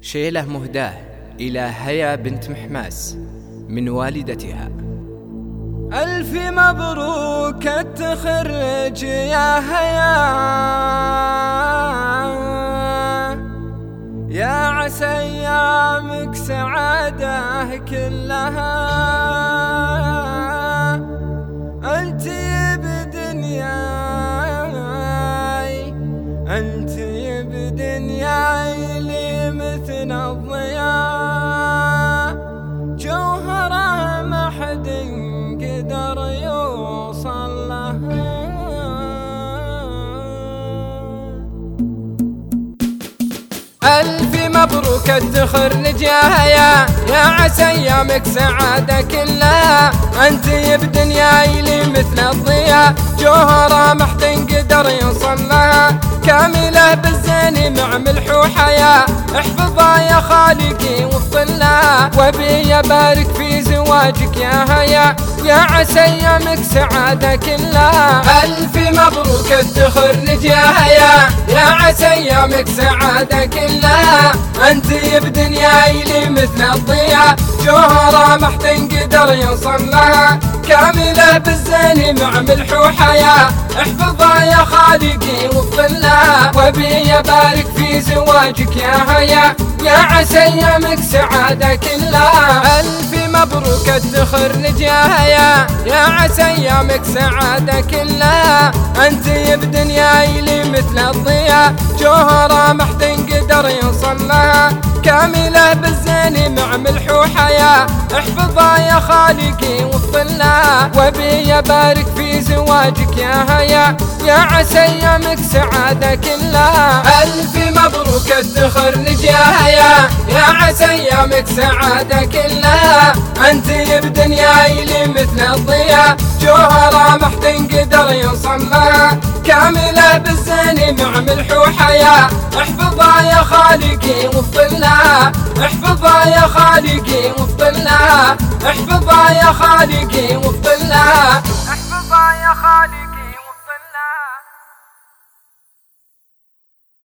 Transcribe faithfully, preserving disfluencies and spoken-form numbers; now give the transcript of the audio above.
شيلة مهداة إلى هيا بنت محماس من والدتها. ألف مبروك التخرج يا هيا، يا عسى أيامك سعادة كلها. أنت بدنياي، أنت بدنياي لي مثل الضياء، جوهرة ما حد قدر يوصل لها. ألف مبروك التخرج يا هيا، يا عسى أيامك سعادة كلها. أنت بدنياي لي مثل الضياء، جوهرة ما حد قدر يوصل لها. كاملة بالزين مع ملح وحياة، احفظها يا خالقي وفضلها. وبي بارك في زواجك يا هيا، يا عسى أيامك سعادة كلها. ألف مبروك التخرج يا هيا، يا عسى أيامك سعادة كلها. أنت بدنياي لي مثل الضياء، جوهرة ما حد قدر يوصل لها. كاملة بالزين مع ملح وحياة، احفظها يا خالقي وفضلها. وبي بارك في زواجك يا هيا، يا عسى أيامك سعادة كلها. ألف مبروك التخرج يا هيا، يا عسى أيامك سعادة كلها. أنت بدنياي لي مثل الضياء، جوهرة ما حد قدر يوصل لها. كاملة بالزين مع ملح وحياة، احفظها يا خالقي وفضلها. وبي بارك في زواجك يا هيا، يا عسى أيامك سعادة كلها. ألف مبروك التخرج يا هيا، يا عسى أيامك سعادة كلها. أنت بدنياي لي مثل الضياء، جوهرة ما حد قدر يوصل لها. كاملة بالزين مع ملح وحياة، احفظها يا خالقي وفضلها. احفظها يا خالقي وفضلها، احفظها يا خالقي وفضلها، احفظها يا خالقي.